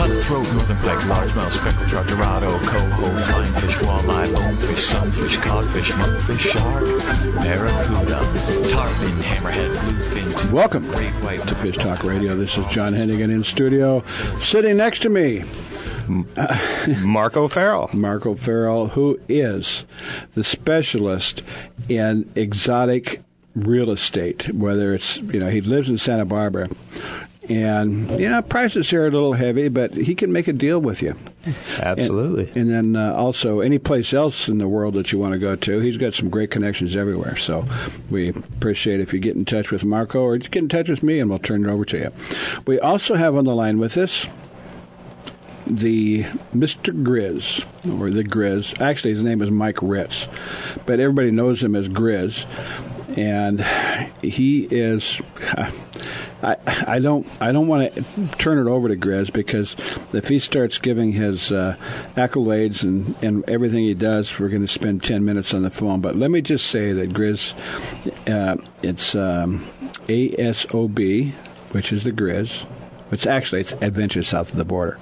Cutthroat, northern pike, largemouth, speckled trout, dorado, coho, flying fish, walleye, bonefish, sunfish, codfish, monkfish, shark, barracuda, tarpon, hammerhead, bluefin. Welcome to Fish Talk Radio. This is John Hennigan in studio. Sitting next to me, Marco Farrell. Marco Farrell, who is the specialist in exotic real estate, whether it's, he lives in Santa Barbara. And, prices here are a little heavy, but he can make a deal with you. Absolutely. And then also any place else in the world that you want to go to, he's got some great connections everywhere. So we appreciate if you get in touch with Marco or just get in touch with me and we'll turn it over to you. We also have on the line with us the Mr. Grizz, or the Grizz. Actually, his name is Mike Ritz, but everybody knows him as Grizz. And he is... I don't want to turn it over to Grizz, because if he starts giving his accolades and everything he does, we're going to spend 10 minutes on the phone. But let me just say that Grizz, it's ASOB, which is the Grizz. It's Adventures South of the Border.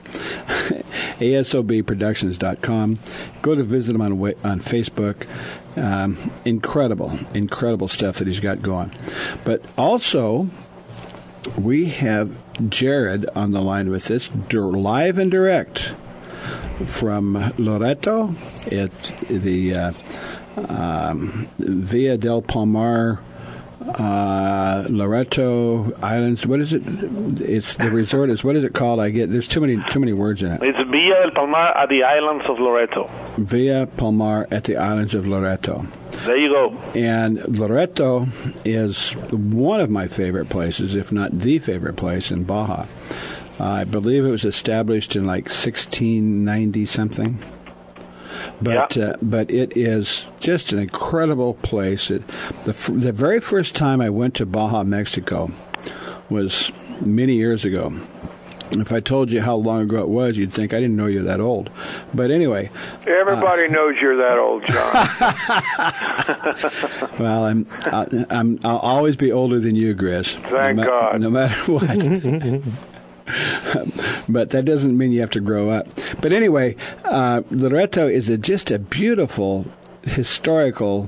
ASOBproductions.com. Go to visit him on Facebook. Incredible stuff that he's got going. But also, we have Jared on the line with us, live and direct from Loreto. It's the Villa del Palmar, Loreto Islands. What is it? It's the resort. What is it called? There's too many words in it. It's Villa del Palmar at the islands of Loreto. Villa Palmar at the islands of Loreto. There you go. And Loreto is one of my favorite places, if not the favorite place in Baja. I believe it was established in 1690 something. But it is just an incredible place. The very first time I went to Baja, Mexico, was many years ago. If I told you how long ago it was, you'd think I didn't know you're that old. But anyway, everybody knows you're that old, John. Well, I'll always be older than you, Grizz. Thank God. No matter what. But that doesn't mean you have to grow up. But anyway, Loreto is just a beautiful historical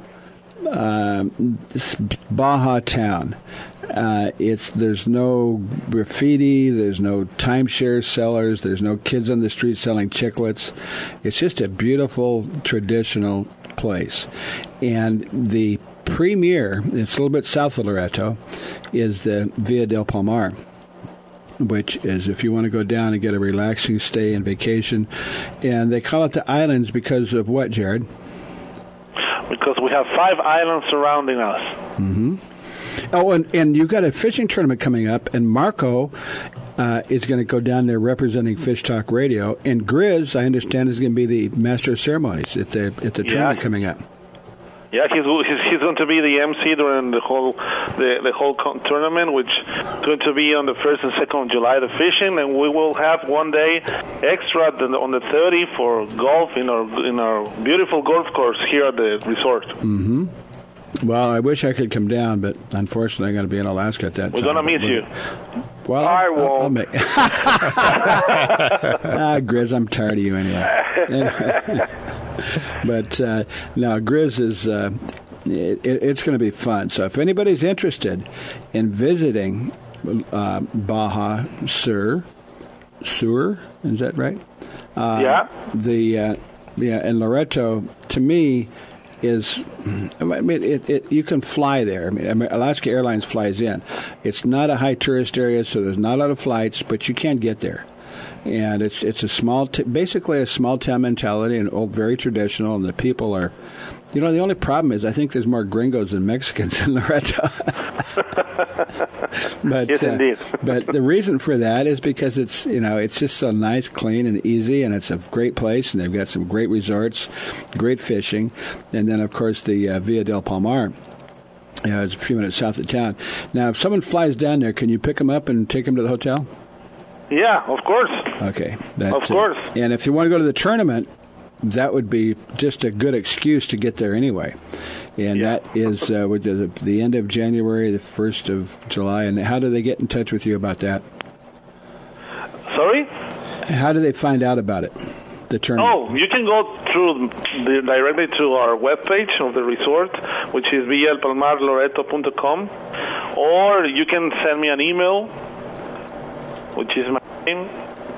Baja town. There's no graffiti, there's no timeshare sellers, there's no kids on the street selling chiclets. It's just a beautiful traditional place. And the premier, it's a little bit south of Loreto, is the Villa del Palmar, which is if you want to go down and get a relaxing stay and vacation. And they call it the islands because of what, Jared? Because we have 5 islands surrounding us. Mm-hmm. Oh, and you've got a fishing tournament coming up, and Marco is going to go down there representing Fish Talk Radio. And Grizz, I understand, is going to be the master of ceremonies at the tournament coming up. Yeah, he's going to be the MC during the whole tournament, which is going to be on the 1st and 2nd of July, the fishing, and we will have one day extra on the 30th for golf in our beautiful golf course here at the resort. Mm-hmm. Well, I wish I could come down, but unfortunately I'm going to be in Alaska at that time. We're going to miss you. Well, I won't. Grizz, I'm tired of you anyway. But no, Grizz is it's going to be fun. So if anybody's interested in visiting Baja Sur, is that right? Yeah. And Loreto, to me, you can fly there. I mean, Alaska Airlines flies in. It's not a high tourist area, so there's not a lot of flights, but you can get there. And it's a basically a small town mentality, and very traditional. And the people are, the only problem is I think there's more gringos than Mexicans in Loreto. But, yes, indeed. But the reason for that is because it's just so nice, clean, and easy, and it's a great place, and they've got some great resorts, great fishing, and then of course the Villa del Palmar. It's a few minutes south of town. Now, if someone flies down there, can you pick them up and take them to the hotel? Yeah, of course. Okay. Of course. And if you want to go to the tournament, that would be just a good excuse to get there anyway. And that is with the end of January, the 1st of July. And how do they get in touch with you about that? Sorry? How do they find out about it? The tournament? Oh, you can go directly to our webpage of the resort, which is villaelpalmarloreto.com, or you can send me an email, which is my name.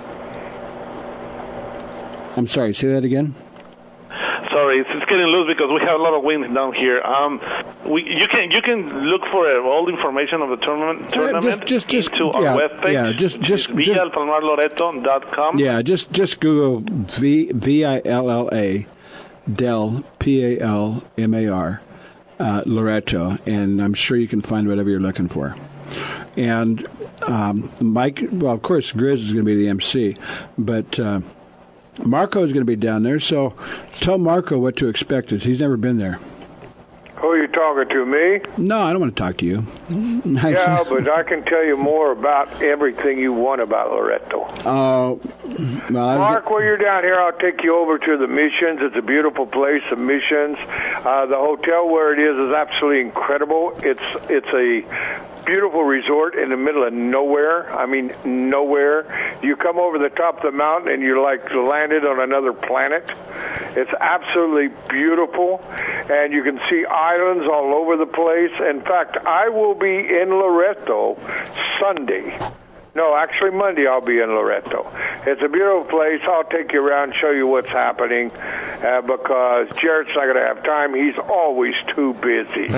I'm sorry, say that again? Sorry, it's getting loose because we have a lot of wind down here. You can look for all the information of the tournament just into our webpage. Yeah, just villaelpalmarloreto.com. Yeah, just Google VILLA del PALMAR Loreto, and I'm sure you can find whatever you're looking for. And Mike, well, of course, Grizz is going to be the MC, but Marco is going to be down there, so tell Marco what to expect. He's never been there. Who are you talking to, me? No, I don't want to talk to you. Yeah, but I can tell you more about everything you want about Loreto. Oh, well, Mark, while you're down here, I'll take you over to the Missions. It's a beautiful place, the Missions. The hotel where it is absolutely incredible. It's a beautiful resort in the middle of nowhere. I mean, nowhere. You come over the top of the mountain and you're like landed on another planet. It's absolutely beautiful, and you can see islands all over the place. In fact, I will be in Loreto Sunday. No, actually Monday I'll be in Loreto. It's a beautiful place. I'll take you around, show you what's happening, because Jared's not going to have time. He's always too busy.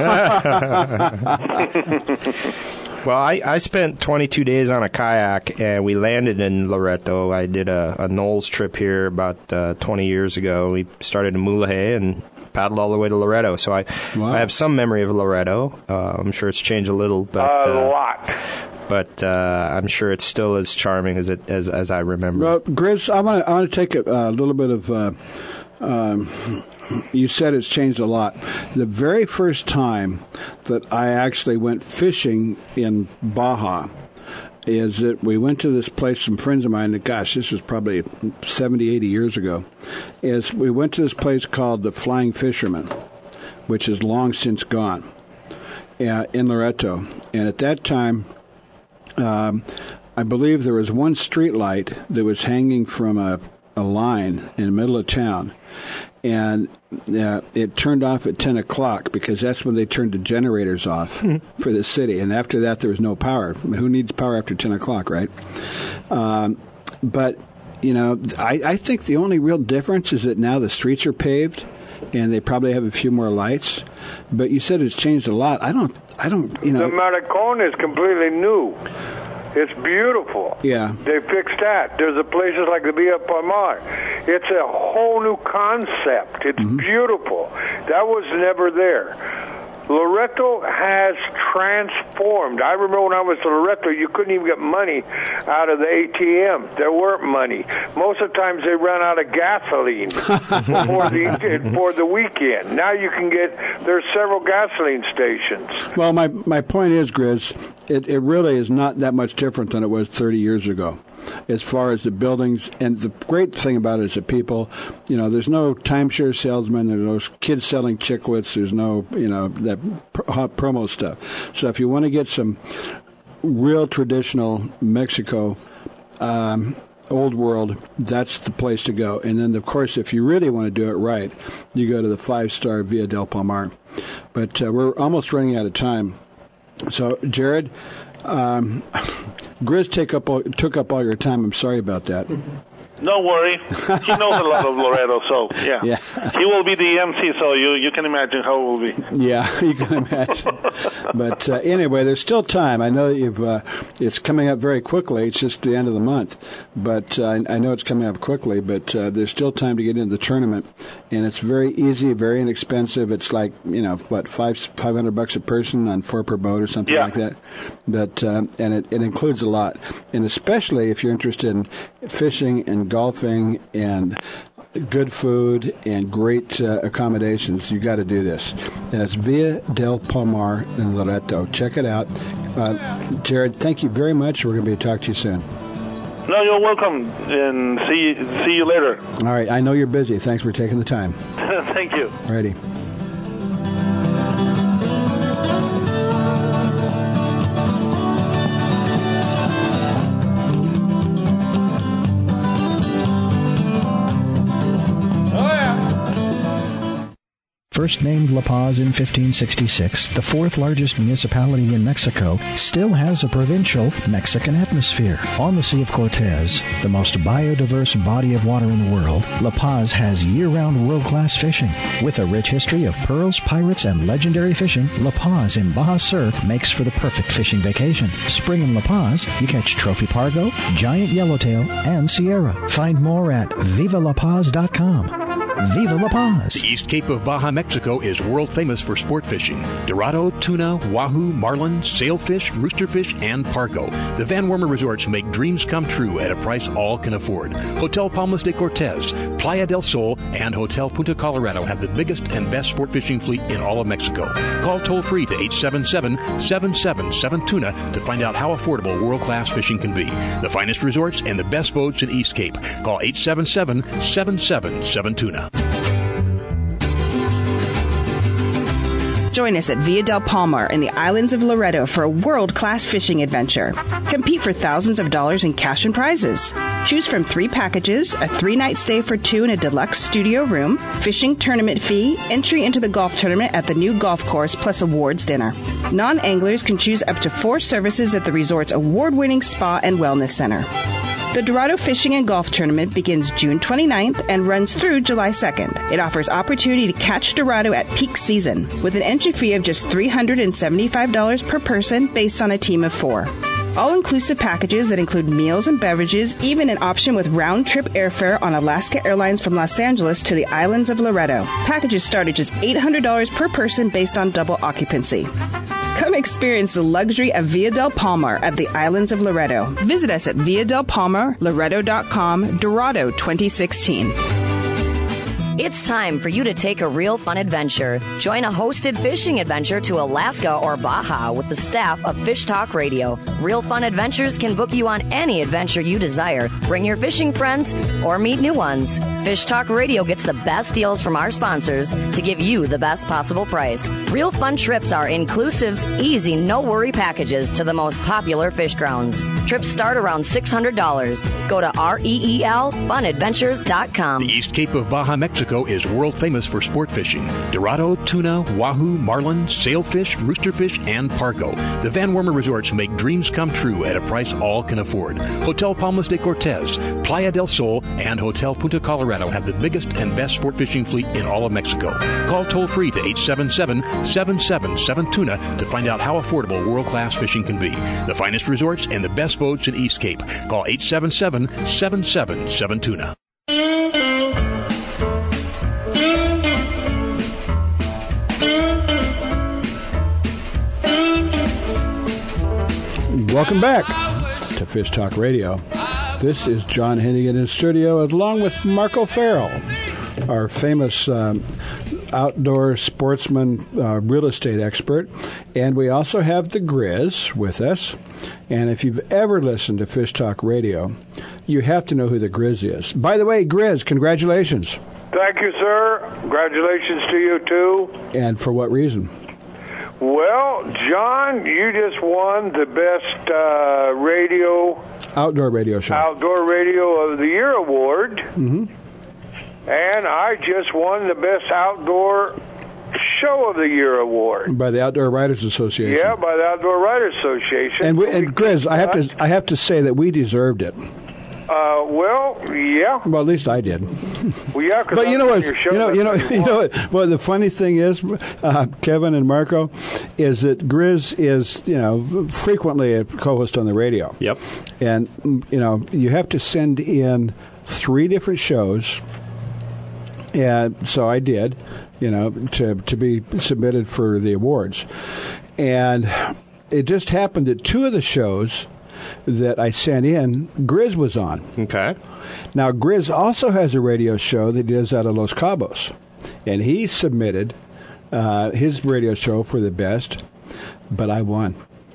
Well, I spent 22 days on a kayak, and we landed in Loreto. I did a Knowles trip here about 20 years ago. We started in Mulegé and paddled all the way to Loreto. So I have some memory of Loreto. I'm sure it's changed a little, but a lot. But I'm sure it's still as charming as I remember. Well, Grizz, I want to take a little bit of. You said it's changed a lot. The very first time that I actually went fishing in Baja is that we went to this place, some friends of mine, gosh, this was probably 70, 80 years ago, is we went to this place called the Flying Fisherman, which is long since gone, in Loreto. And at that time, I believe there was one street light that was hanging from a line in the middle of town, and it turned off at 10 o'clock because that's when they turned the generators off for the city. And after that, there was no power. I mean, who needs power after 10 o'clock, right? But, you know, I think the only real difference is that now the streets are paved and they probably have a few more lights. But you said it's changed a lot. I don't, you know. The Maricon is completely new. It's beautiful. Yeah. They fixed that. There's places like the Villa Palmar. It's a whole new concept. It's beautiful. That was never there. Loreto has transformed. I remember when I was in Loreto, you couldn't even get money out of the ATM. There weren't money. Most of the times they ran out of gasoline for the weekend. Now you can there's several gasoline stations. Well, my point is, Grizz, it really is not that much different than it was 30 years ago as far as the buildings. And the great thing about it is the people. You know, there's no timeshare salesmen. There's no kids selling chiclets. There's no, you know, that hot promo stuff. So if you want to get some real traditional Mexico, old world, that's the place to go. And then, of course, if you really want to do it right, you go to the 5-star Villa del Palmar. But we're almost running out of time. So, Jared, Grizz took up all your time. I'm sorry about that. Don't worry. He knows a lot of Loreto, so yeah. He will be the MC, so you can imagine how it will be. Yeah, you can imagine. But anyway, there's still time. I know that it's coming up very quickly. It's just the end of the month. But I know it's coming up quickly, but there's still time to get into the tournament. And it's very easy, very inexpensive. It's like, you know, what, $500 a person on 4 per boat or something like that. But and it includes a lot. And especially if you're interested in fishing and golfing and good food and great accommodations, you got to do this. And it's Villa del Palmar in Loreto. Check it out. Jared, thank you very much. We're going to be talking to you soon. No, you're welcome, and see you later. All right. I know you're busy. Thanks for taking the time. Thank you. Righty. first named La Paz in 1566, the fourth largest municipality in Mexico still has a provincial Mexican atmosphere. On the Sea of Cortez, the most biodiverse body of water in the world, La Paz has year-round world-class fishing. With a rich history of pearls, pirates, and legendary fishing, La Paz in Baja Sur makes for the perfect fishing vacation. Spring in La Paz, you catch trophy pargo, giant yellowtail, and Sierra. Find more at vivalapaz.com. Viva La Paz! The East Cape of Baja, Mexico is world famous for sport fishing. Dorado, tuna, wahoo, marlin, sailfish, roosterfish, and pargo. The Van Wormer resorts make dreams come true at a price all can afford. Hotel Palmas de Cortez, Playa del Sol, and Hotel Punta Colorado have the biggest and best sport fishing fleet in all of Mexico. Call toll-free to 877-777-TUNA to find out how affordable world-class fishing can be. The finest resorts and the best boats in East Cape. Call 877-777-TUNA. Join us at Villa del Palmar in the islands of Loreto for a world-class fishing adventure. Compete for thousands of dollars in cash and prizes. Choose from 3 packages, a 3-night stay for 2 in a deluxe studio room, fishing tournament fee, entry into the golf tournament at the new golf course, plus awards dinner. Non-anglers can choose up to 4 services at the resort's award-winning spa and wellness center. The Dorado Fishing and Golf Tournament begins June 29th and runs through July 2nd. It offers opportunity to catch Dorado at peak season with an entry fee of just $375 per person based on a team of 4. All-inclusive packages that include meals and beverages, even an option with round-trip airfare on Alaska Airlines from Los Angeles to the islands of Loreto. Packages start at just $800 per person based on double occupancy. Come experience the luxury of Villa del Palmar at the islands of Loreto. Visit us at villadelpalmarloreto.com, Dorado 2016. It's time for you to take a real fun adventure. Join a hosted fishing adventure to Alaska or Baja with the staff of Fish Talk Radio. Real Fun Adventures can book you on any adventure you desire. Bring your fishing friends or meet new ones. Fish Talk Radio gets the best deals from our sponsors to give you the best possible price. Real Fun trips are inclusive, easy, no-worry packages to the most popular fish grounds. Trips start around $600. Go to REELFunadventures.com. The East Cape of Baja, Mexico is world famous for sport fishing. Dorado, tuna, wahoo, marlin, sailfish, roosterfish, and pargo. The Van Wormer resorts make dreams come true at a price all can afford. Hotel Palmas de Cortez, Playa del Sol, and Hotel Punta Colorado have the biggest and best sport fishing fleet in all of Mexico. Call toll-free to 877-777-TUNA to find out how affordable world-class fishing can be. The finest resorts and the best boats in East Cape. Call 877-777-TUNA. Welcome back to Fish Talk Radio. This is John Hennigan in studio, along with Marco Farrell, our famous outdoor sportsman real estate expert. And we also have the Grizz with us. And if you've ever listened to Fish Talk Radio, you have to know who the Grizz is. By the way, Grizz, congratulations. Thank you, sir. Congratulations to you, too. And for what reason? Well, John, you just won the best outdoor radio of the year award. Mm-hmm. And I just won the best outdoor show of the year award by the Outdoor Writers Association. Yeah, by the Outdoor Writers Association. And Grizz, I have to say that we deserved it. Well, yeah. Well, at least I did. Well, yeah. But you know what? You know what? Well, the funny thing is, Kevin and Marco, is that Grizz is frequently a co-host on the radio. Yep. And you have to send in 3 different shows, and so I did, to be submitted for the awards, and it just happened that 2 of the shows that I sent in, Grizz was on. Okay. Now, Grizz also has a radio show that he does out of Los Cabos, and he submitted his radio show for the best, but I won.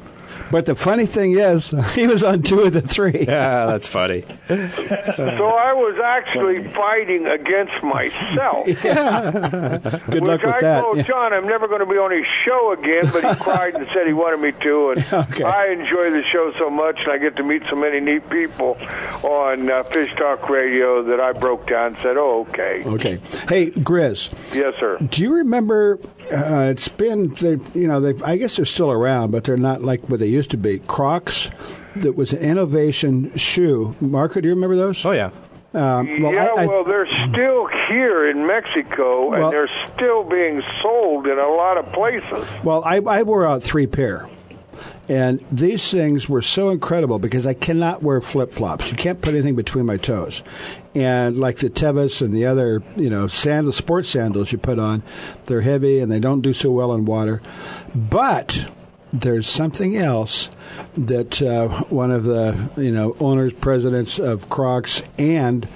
But the funny thing is, he was on 2 of the 3. Yeah, that's funny. So I was actually fighting against myself. Yeah. Good luck with that. I told John I'm never going to be on his show again, but he cried and said he wanted me to. And Okay. I enjoy the show so much, and I get to meet so many neat people on Fish Talk Radio that I broke down and said, oh, okay. Okay. Hey, Grizz. Yes, sir. Do you remember, it's been, I guess they're still around, but they're not like what they used to be. Crocs, that was an innovation shoe. Marco, do you remember those? Oh, yeah. They're still here in Mexico, and they're still being sold in a lot of places. Well, I wore out 3 pair. And these things were so incredible because I cannot wear flip-flops. You can't put anything between my toes. And like the Tevas and the other, sandals, sports sandals you put on, they're heavy and they don't do so well in water. But there's something else that one of the, owners, presidents of Crocs and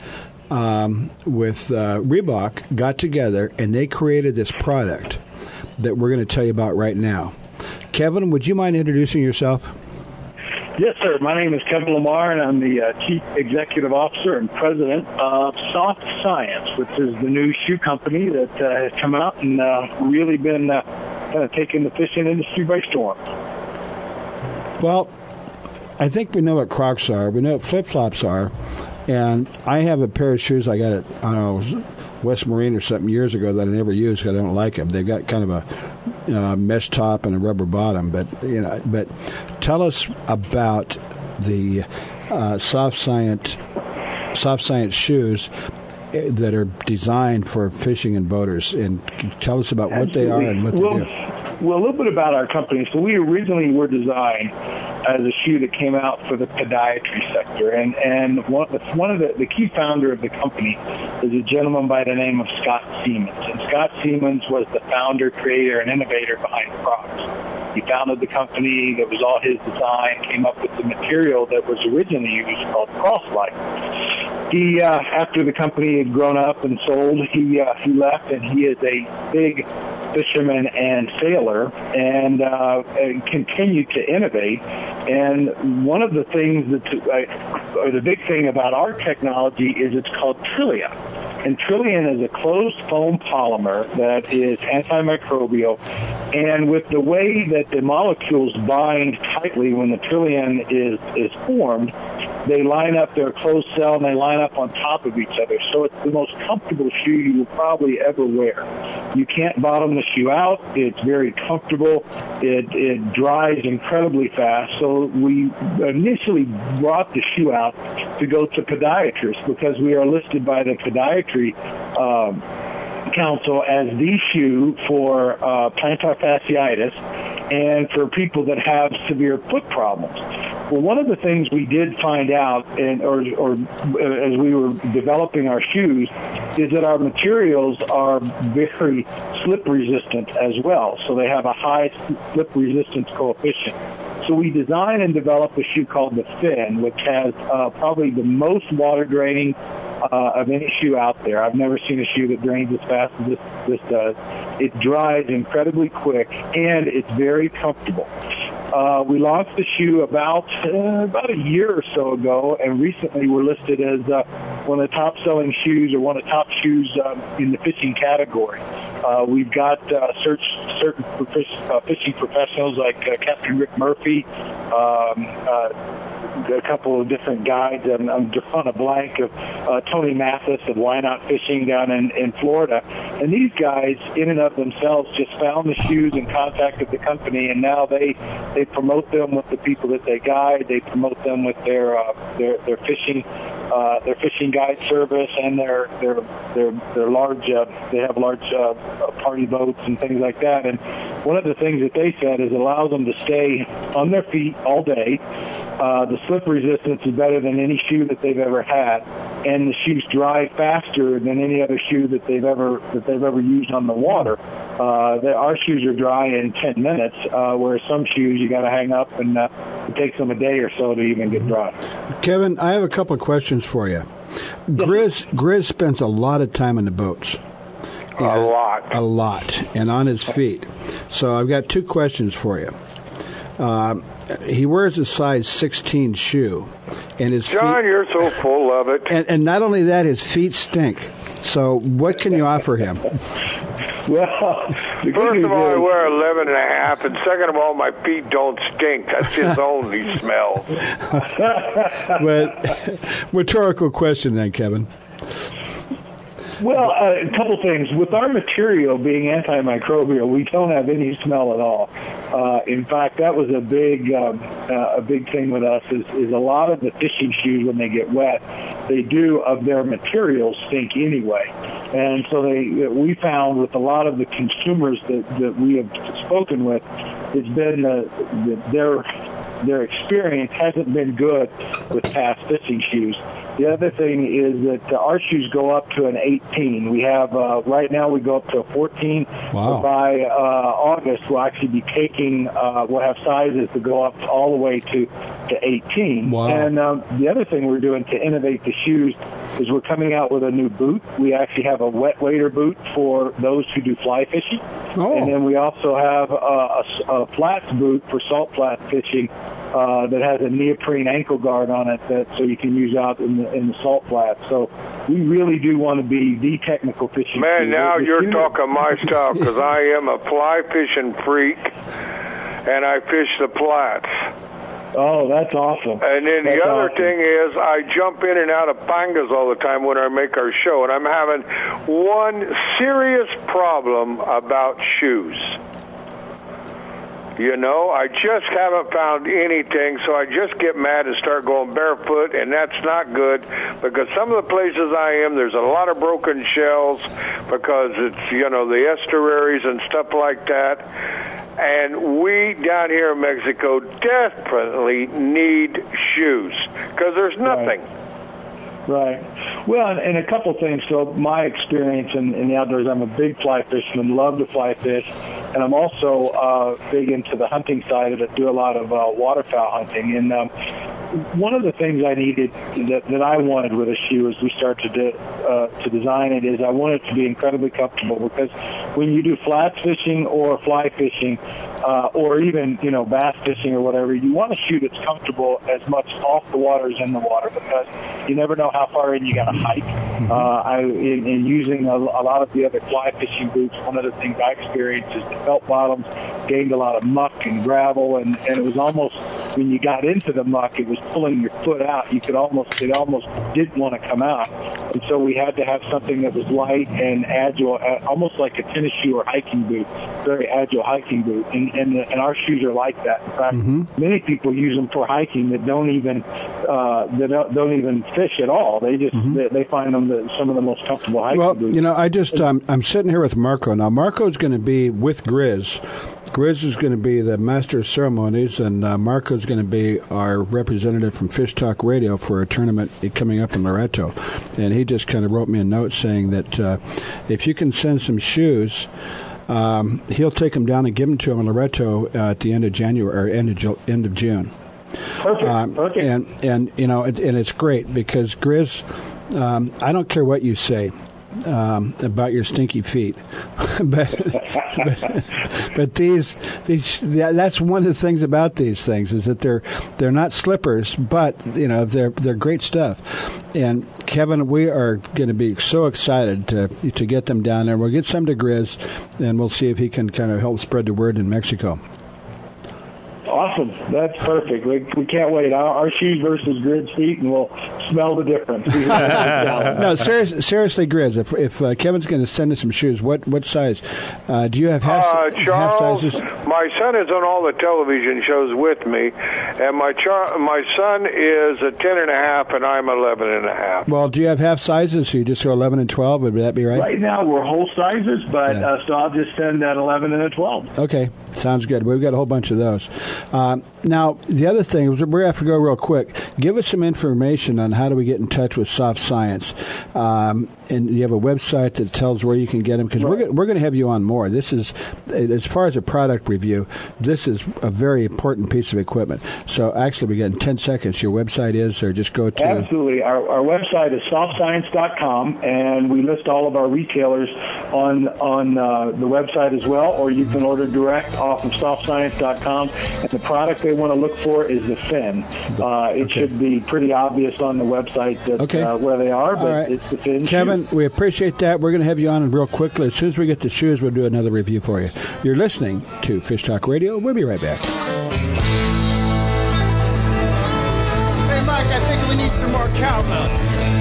with Reebok got together, and they created this product that we're going to tell you about right now. Kevin, would you mind introducing yourself? Yes, sir. My name is Kevin Lamar, and I'm the Chief Executive Officer and President of Soft Science, which is the new shoe company that has come out and really been kind of taking the fishing industry by storm. Well, I think we know what Crocs are. We know what flip-flops are. And I have a pair of shoes I got at, West Marine or something years ago that I never used because I don't like them. They've got kind of a mesh top and a rubber bottom. But tell us about the soft science shoes that are designed for fishing and boaters, and tell us about what they are and what they do. Well, a little bit about our company. So we originally were designed as a shoe that came out for the podiatry sector. And one of the key founder of the company is a gentleman by the name of Scott Siemens. And Scott Siemens was the founder, creator, and innovator behind Crocs. He founded the company. That was all his design, came up with the material that was originally used called Croslite. He, after the company had grown up and sold, he left, and he is a big fisherman and sailor, and continued to innovate. And one of the things or the big thing about our technology is it's called Trillia. And Trillian is a closed foam polymer that is antimicrobial. And with the way that the molecules bind tightly when the Trillian is formed, they line up, they're a closed cell, and they line up on top of each other. So it's the most comfortable shoe you will probably ever wear. You can't bottom the shoe out. It's very comfortable. It dries incredibly fast. So we initially brought the shoe out to go to podiatrists because we are listed by the podiatry council as the shoe for plantar fasciitis and for people that have severe foot problems. Well, one of the things we did find out, or as we were developing our shoes, is that our materials are very slip resistant as well. So they have a high slip resistance coefficient. So we designed and developed a shoe called the Fin, which has probably the most water draining of any shoe out there. I've never seen a shoe that drains as fast as this does. It dries incredibly quick, and it's very comfortable. We launched the shoe about a year or so ago, and recently we're listed as one of the top-selling shoes, or one of the top shoes in the fishing category. We've got certain fishing professionals like Captain Rick Murphy, a couple of different guides, and I'm drawing a blank of Tony Mathis of Why Not Fishing down in Florida. And these guys, in and of themselves, just found the shoes and contacted the company, and now they promote them with the people that they guide. They promote them with their fishing guide service, and their large. They have large party boats and things like that. And one of the things that they said is it allows them to stay on their feet all day. The slip resistance is better than any shoe that they've ever had, and the shoes dry faster than any other shoe that they've ever used on the water. Our shoes are dry in 10 minutes, whereas some shoes you got to hang up, and it takes them a day or so to even get dry. Kevin, I have a couple of questions for you. Grizz spends a lot of time in the boats. A lot, and on his feet. So I've got two questions for you. he wears a size 16 shoe, and his John, you're so full of it. And not only that, his feet stink. So what can you offer him? Well, first of all, I wear 11 and a half, and second of all, my feet don't stink. That's his only smell. But rhetorical question then, Kevin. Well, a couple things. With our material being antimicrobial, we don't have any smell at all. In fact, that was a big thing with us. Is a lot of the fishing shoes, when they get wet, they do of their materials stink anyway. And so we found with a lot of the consumers that we have spoken with, it's been their experience hasn't been good with past fishing shoes. The other thing is that our shoes go up to an 18. We have, right now we go up to a 14. Wow. By August, we'll actually be taking, we'll have sizes to go up all the way to 18. Wow. And the other thing we're doing to innovate the shoes is we're coming out with a new boot. We actually have a wet wader boot for those who do fly fishing. Oh. And then we also have a flats boot for salt flat fishing that has a neoprene ankle guard on it so you can use out in the salt flats. So we really do want to be the technical fishing. Man, now you're talking my stuff, because I am a fly fishing freak, and I fish the flats. Oh, that's awesome. And then the other thing is I jump in and out of pangas all the time when I make our show, and I'm having one serious problem about shoes. You know, I just haven't found anything, so I just get mad and start going barefoot, and that's not good, because some of the places I am, there's a lot of broken shells because it's, you know, the estuaries and stuff like that. And we down here in Mexico definitely need shoes, because there's nothing. Right. Well, and a couple things. So my experience in the outdoors, I'm a big fly fisherman, love to fly fish, and I'm also big into the hunting side of it, do a lot of waterfowl hunting. And one of the things I needed that I wanted with a shoe as we started to design it is I wanted it to be incredibly comfortable, because when you do flats fishing or fly fishing, or even, you know, bass fishing or whatever, you want a shoe that's comfortable as much off the water as in the water, because you never know how far in you got to hike. In using a lot of the other fly fishing boots, one of the things I experienced is the felt bottoms gained a lot of muck and gravel, and it was almost, when you got into the muck, it was pulling your foot out. It almost didn't want to come out. And so we had to have something that was light and agile, almost like a tennis shoe or hiking boot, very agile hiking boot. And our shoes are like that. In fact, many people use them for hiking that don't even fish at all. They just they find them some of the most comfortable hiking boots. Well, you know, I'm sitting here with Marco. Now, Marco's going to be with Grizz. Grizz is going to be the master of ceremonies, and Marco's going to be our representative from Fish Talk Radio for a tournament coming up in Loreto. And he just kind of wrote me a note saying that if you can send some shoes, he'll take them down and give them to him in Loreto at the end of January or end of June. Perfect. And you know, and it's great because Grizz, I don't care what you say about your stinky feet, but these that's one of the things about these things is that they're not slippers, but you know they're great stuff. And Kevin, we are going to be so excited to get them down there. We'll get some to Grizz, and we'll see if he can kind of help spread the word in Mexico. Awesome. That's perfect. We can't wait. Our shoes versus Grizz feet, and we'll smell the difference. No, seriously, Grizz, if Kevin's going to send us some shoes, what size? Do you have half sizes? My son is on all the television shows with me, and my son is a 10.5, and I'm 11.5. Well, do you have half sizes, so you just go 11 and 12? Would that be right? Right now, we're whole sizes, but so I'll just send that 11 and a 12. Okay, sounds good. We've got a whole bunch of those. Now, the other thing, we're going to have to go real quick. Give us some information on how do we get in touch with Soft Science. And you have a website that tells where you can get them, because we're going to have you on more. This is, as far as a product review, this is a very important piece of equipment. So actually, we get in 10 seconds. Your website is, or just go to... Absolutely. Our website is softscience.com, and we list all of our retailers on the website as well, or you can order direct off of softscience.com. And the product they want to look for is the fin. It should be pretty obvious on the website that, where they are, but it's the fin. Kevin, we appreciate that. We're going to have you on real quickly. As soon as we get the shoes, we'll do another review for you. You're listening to Fish Talk Radio. We'll be right back. Hey, Mike, I think we need some more cowbell.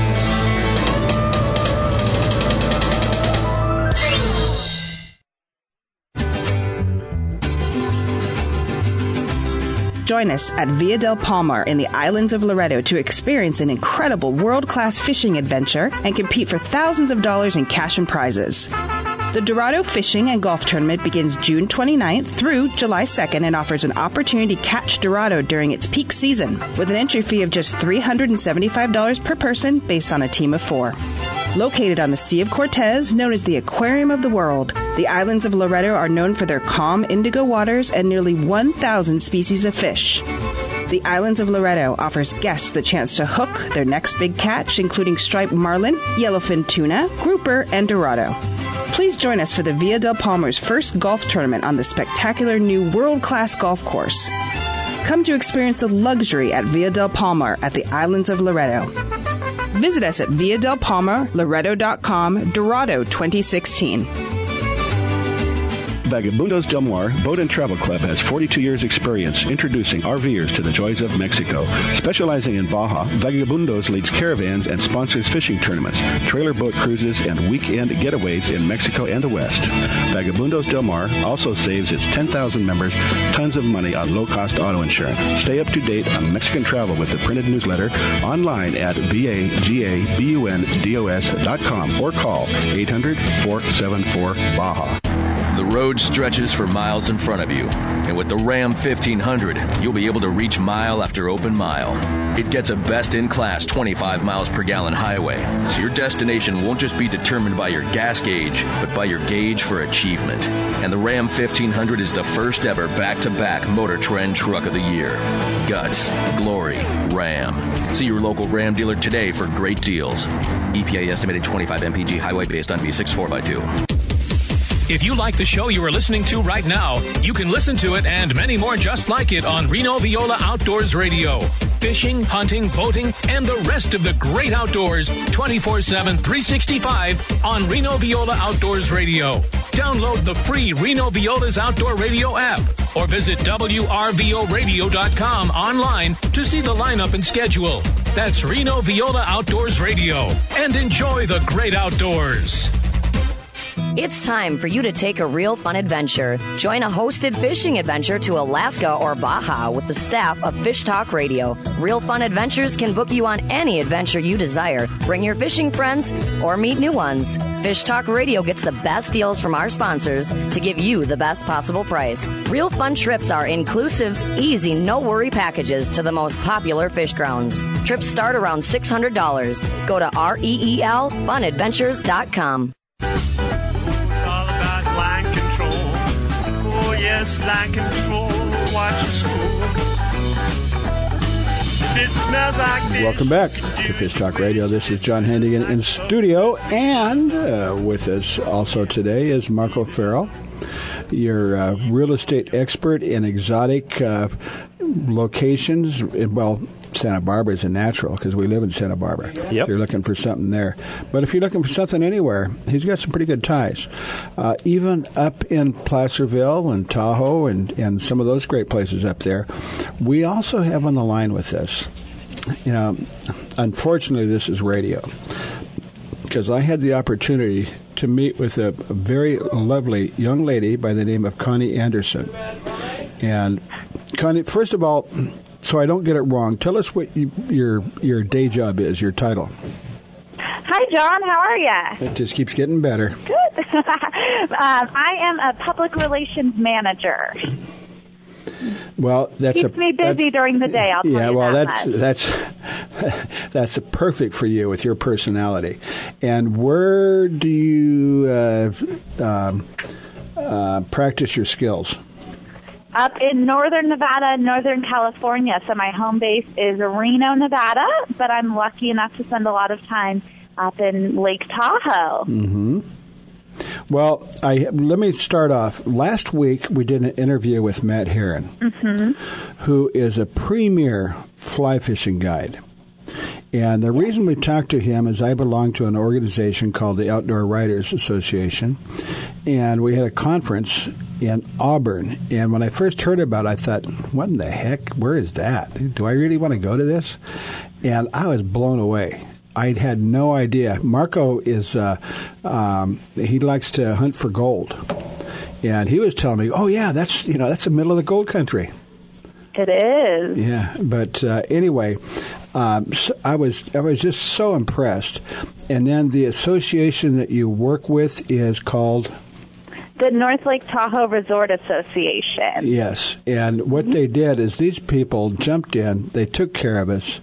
Join us at Via del Palmar in the islands of Loretto to experience an incredible world-class fishing adventure and compete for thousands of dollars in cash and prizes. The Dorado Fishing and Golf Tournament begins June 29th through July 2nd and offers an opportunity to catch Dorado during its peak season with an entry fee of just $375 per person based on a team of 4. Located on the Sea of Cortez, known as the Aquarium of the World, the islands of Loretto are known for their calm indigo waters and nearly 1,000 species of fish. The islands of Loretto offers guests the chance to hook their next big catch, including striped marlin, yellowfin tuna, grouper, and dorado. Please join us for the Via del Palmar's first golf tournament on the spectacular new world-class golf course. Come to experience the luxury at Via del Palmar at the islands of Loretto. Visit us at viadelpalmarloretto.com, Dorado 2016. Vagabundos Del Mar Boat and Travel Club has 42 years experience introducing RVers to the joys of Mexico. Specializing in Baja, Vagabundos leads caravans and sponsors fishing tournaments, trailer boat cruises, and weekend getaways in Mexico and the West. Vagabundos Del Mar also saves its 10,000 members tons of money on low-cost auto insurance. Stay up to date on Mexican travel with the printed newsletter online at vagabundos.com or call 800-474-BAJA. The road stretches for miles in front of you, and with the Ram 1500, you'll be able to reach mile after open mile. It gets a best-in-class 25 miles per gallon highway, so your destination won't just be determined by your gas gauge, but by your gauge for achievement. And the Ram 1500 is the first ever back-to-back Motor Trend Truck of the Year. Guts, glory, Ram. See your local Ram dealer today for great deals. EPA estimated 25 mpg highway based on V6 4x2. If you like the show you are listening to right now, you can listen to it and many more just like it on Reno Viola Outdoors Radio. Fishing, hunting, boating, and the rest of the great outdoors 24/7, 365 on Reno Viola Outdoors Radio. Download the free Reno Viola's Outdoor Radio app or visit WRVOradio.com online to see the lineup and schedule. That's Reno Viola Outdoors Radio. And enjoy the great outdoors. It's time for you to take a real fun adventure. Join a hosted fishing adventure to Alaska or Baja with the staff of Fish Talk Radio. Real Fun Adventures can book you on any adventure you desire. Bring your fishing friends or meet new ones. Fish Talk Radio gets the best deals from our sponsors to give you the best possible price. Real Fun trips are inclusive, easy, no-worry packages to the most popular fish grounds. Trips start around $600. Go to REELfunadventures.com. Yes, line control, watch your spool. It smells like fish. Welcome back to Fish Talk Radio. This is John Hendigan in studio, and with us also today is Marco Farrell, your real estate expert in exotic locations. Well, Santa Barbara is a natural because we live in Santa Barbara. Yep. So you're looking for something there. But if you're looking for something anywhere, he's got some pretty good ties. Even up in Placerville and Tahoe and some of those great places up there. We also have on the line with us, you know, unfortunately this is radio, because I had the opportunity to meet with a very lovely young lady by the name of Connie Anderson. And Connie, first of all, so I don't get it wrong, tell us what your day job is, your title. Hi, John. How are you? It just keeps getting better. Good. I am a public relations manager. Well, keeps me busy during the day. I'll tell you that's perfect for you with your personality. And where do you practice your skills? Up in northern Nevada and northern California. So my home base is Reno, Nevada, but I'm lucky enough to spend a lot of time up in Lake Tahoe. Mm-hmm. Well, let me start off. Last week, we did an interview with Matt Herron, who is a premier fly fishing guide. And the reason we talked to him is I belong to an organization called the Outdoor Writers Association, and we had a conference in Auburn. And when I first heard about it, I thought, what in the heck? Where is that? Do I really want to go to this? And I was blown away. I had no idea. Marco is, he likes to hunt for gold. And he was telling me, oh, yeah, that's the middle of the gold country. It is. Yeah, but anyway, so I was just so impressed. And then the association that you work with is called? The North Lake Tahoe Resort Association. Yes, and what they did is these people jumped in. They took care of us.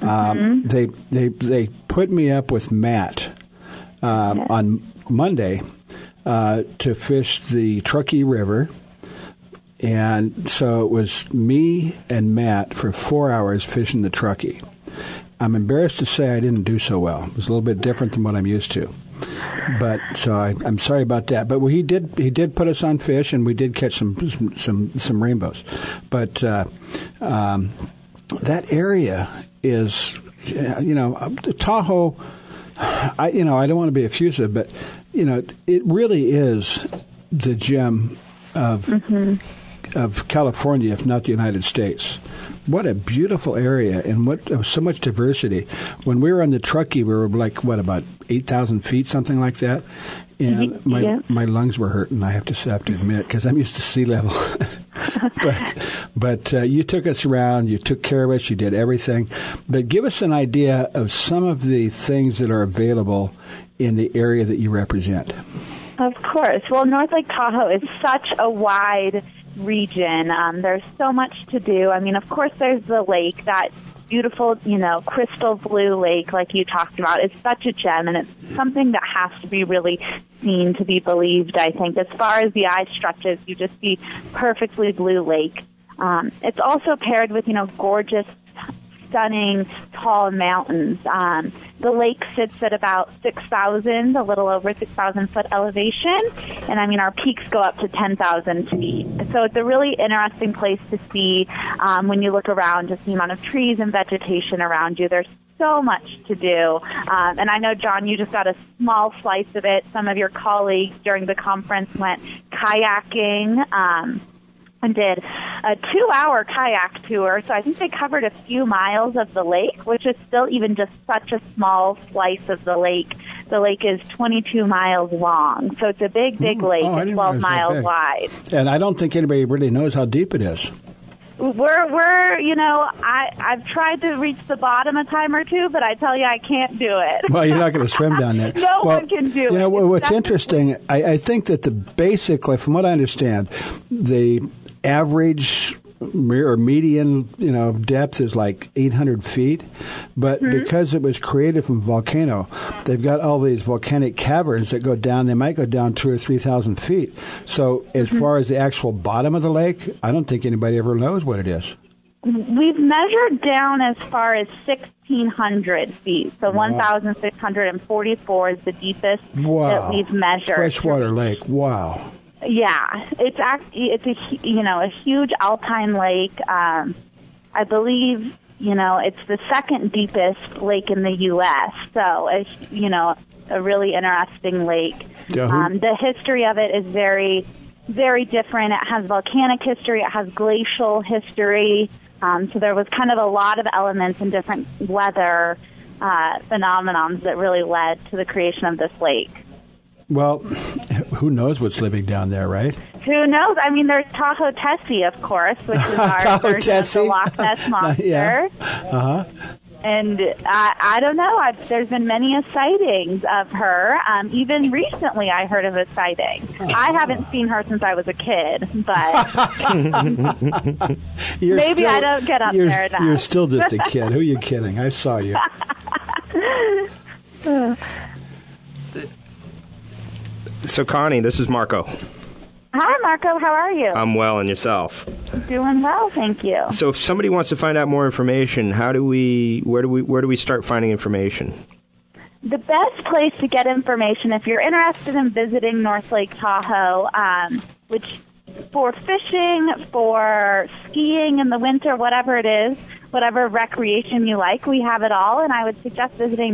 They put me up with Matt on Monday to fish the Truckee River. And so it was me and Matt for 4 hours fishing the Truckee. I'm embarrassed to say I didn't do so well. It was a little bit different than what I'm used to. But so I'm sorry about that. But he did put us on fish, and we did catch some rainbows. But that area is, Tahoe. I don't want to be effusive, but it really is the gem of California, if not the United States. What a beautiful area, and so much diversity. When we were on the Truckee, we were like, about 8,000 feet, something like that. And my lungs were hurting, I have to admit, because I'm used to sea level. But you took us around, you took care of us, you did everything. But give us an idea of some of the things that are available in the area that you represent. Of course. Well, North Lake Tahoe is such a wide region. There's so much to do. I mean, of course, there's the lake, that beautiful, crystal blue lake like you talked about. It's such a gem, and it's something that has to be really seen to be believed, I think. As far as the eye stretches, you just see perfectly blue lake. It's also paired with, gorgeous, stunning, tall mountains. The lake sits at about 6,000, a little over 6,000 foot elevation, and our peaks go up to 10,000 feet. So it's a really interesting place to see when you look around, just the amount of trees and vegetation around you. There's so much to do. And I know, John, you just got a small slice of it. Some of your colleagues during the conference went kayaking, and did a 2-hour kayak tour. So I think they covered a few miles of the lake, which is still even just such a small slice of the lake. The lake is 22 miles long. So it's a big lake. It's 12 miles wide. And I don't think anybody really knows how deep it is. I've tried to reach the bottom a time or two, but I tell you, I can't do it. Well, you're not going to swim down there. No one can do it. What's interesting, I think that basically, from what I understand, the average or median, depth is like 800 feet. But because it was created from volcano, they've got all these volcanic caverns that go down. They might go down 2,000 or 3,000 feet. So as far as the actual bottom of the lake, I don't think anybody ever knows what it is. We've measured down as far as 1,600 feet. So 1,644 is the deepest that we've measured. Freshwater lake. Wow. Yeah, it's a huge alpine lake. I believe it's the second deepest lake in the U.S. So a really interesting lake. The history of it is very, very different. It has volcanic history. It has glacial history. So there was kind of a lot of elements and different weather phenomenons that really led to the creation of this lake. Well, who knows what's living down there, right? Who knows? There's Tahoe Tessie, of course, which is our version of the Loch Ness Monster. Yeah. And I don't know. There's been many sightings of her. Even recently, I heard of a sighting. I haven't seen her since I was a kid, but maybe I don't get up there enough. You're still just a kid. Who are you kidding? I saw you. So, Connie, this is Marco. Hi, Marco. How are you? I'm well, and yourself? Doing well, thank you. So, if somebody wants to find out more information, where do we start finding information? The best place to get information, if you're interested in visiting North Lake Tahoe, which for fishing, for skiing in the winter, whatever it is, whatever recreation you like, we have it all. And I would suggest visiting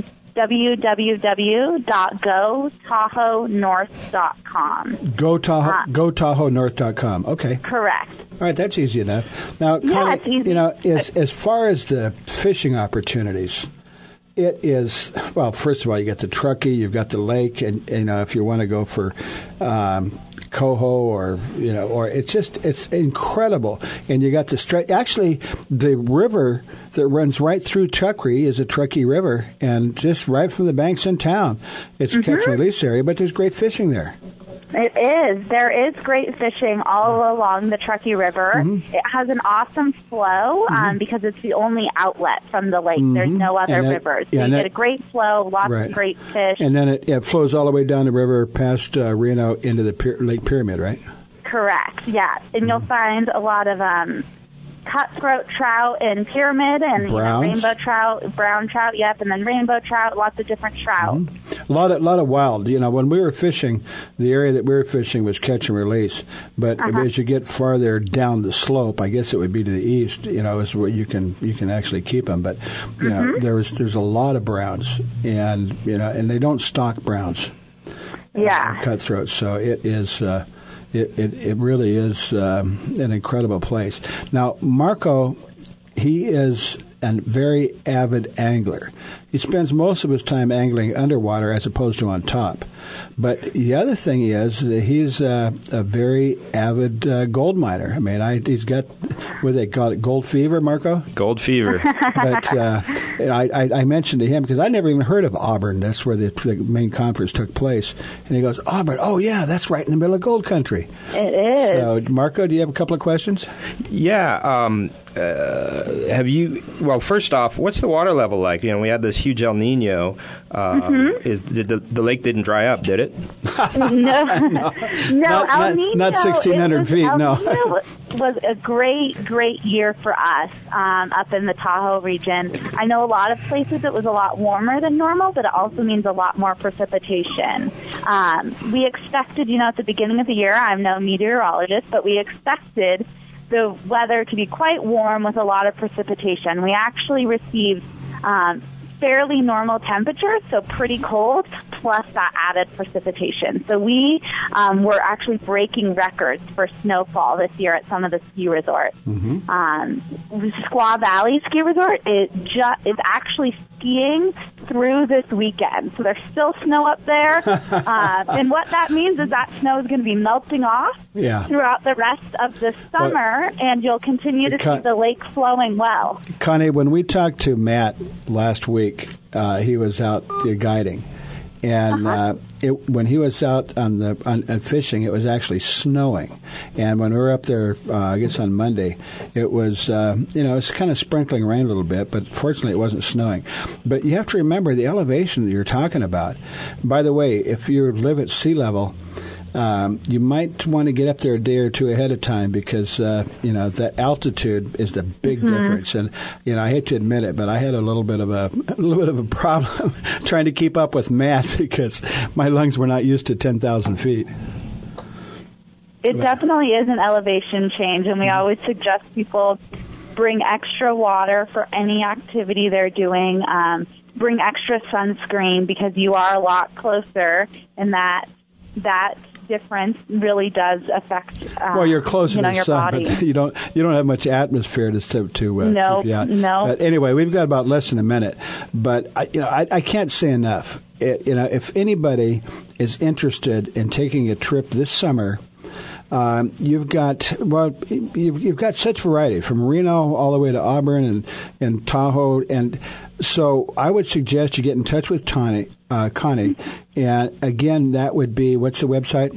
www.gotahoenorth.com. GoTahoeNorth.com. Okay. Correct. All right, that's easy enough. Now, Connie, it's easy. As far as the fishing opportunities, it is, well, first of all, you got the Truckee, you've got the lake, and if you want to go for coho or it's incredible. And you got actually the river that runs right through Truckee is a Truckee River, and just right from the banks in town. It's a catch and release area, but there's great fishing there. It is. There is great fishing all along the Truckee River. Mm-hmm. It has an awesome flow because it's the only outlet from the lake. Mm-hmm. There's no other rivers. So you get a great flow, lots of great fish. And then it flows all the way down the river past Reno into the Lake Pyramid, right? Correct, yeah. And you'll find a lot of cutthroat trout in Pyramid and rainbow trout, brown trout, and then rainbow trout, lots of different trout. Mm-hmm. A lot of wild. When we were fishing, the area that we were fishing was catch and release. But as you get farther down the slope, I guess it would be to the east, is where you can actually keep them. But there's a lot of browns, and and they don't stock browns. Yeah, cutthroats. So it is. It really is an incredible place. Now, Marco, he is a very avid angler. He spends most of his time angling underwater as opposed to on top. But the other thing is that he's a very avid gold miner. I mean, he's got, what do they call it, gold fever, Marco? Gold fever. But I mentioned to him, because I never even heard of Auburn. That's where the main conference took place. And he goes, Auburn, oh, yeah, that's right in the middle of gold country. It is. So, Marco, do you have a couple of questions? Yeah. Have you? Well, first off, what's the water level like? We had this huge El Nino. The lake didn't dry up, did it? No. El Nino. Not 1,600 feet. El Nino was a great year for us up in the Tahoe region. I know a lot of places it was a lot warmer than normal, but it also means a lot more precipitation. We expected, at the beginning of the year, I'm no meteorologist, but we expected the weather to be quite warm with a lot of precipitation. We actually received fairly normal temperatures, so pretty cold, plus that added precipitation. So we were actually breaking records for snowfall this year at some of the ski resorts. Mm-hmm. Squaw Valley Ski Resort is actually skiing through this weekend. So there's still snow up there. And what that means is that snow is going to be melting off throughout the rest of the summer, and you'll continue to see the lake flowing well. Connie, when we talked to Matt last week, he was out guiding, and when he was out on fishing, it was actually snowing. And when we were up there, I guess on Monday, it was it's kind of sprinkling rain a little bit, but fortunately it wasn't snowing. But you have to remember the elevation that you're talking about. By the way, if you live at sea level, you might want to get up there a day or two ahead of time because that altitude is the big difference. And I hate to admit it, but I had a little bit of a problem trying to keep up with Matt because my lungs were not used to 10,000 feet. It definitely is an elevation change, and we always suggest people bring extra water for any activity they're doing. Bring extra sunscreen because you are a lot closer, and that difference really does affect well, you're closer to the your sun, body. But you don't have much atmosphere to keep you out. No. But anyway, we've got about less than a minute, but I can't say enough. If anybody is interested in taking a trip this summer, you've got such variety from Reno all the way to Auburn and Tahoe, and So I would suggest you get in touch with Connie. And again, that would be, what's the website?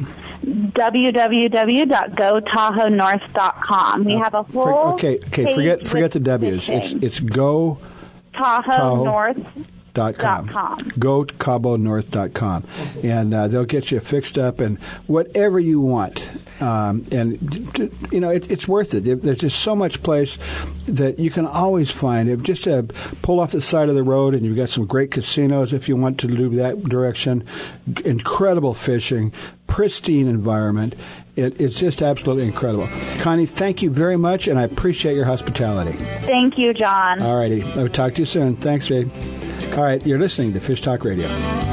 www.gotahoenorth.com. We have a whole forget the W's. It's Go Tahoe North. GoCaboNorth.com, and they'll get you fixed up and whatever you want. It's worth it. There's just so much place that you can always find. If just pull off the side of the road, and you've got some great casinos if you want to do that direction. Incredible fishing, pristine environment. It's just absolutely incredible. Connie, thank you very much, and I appreciate your hospitality. Thank you, John. All righty. I'll talk to you soon. Thanks, babe. All right, you're listening to Fish Talk Radio.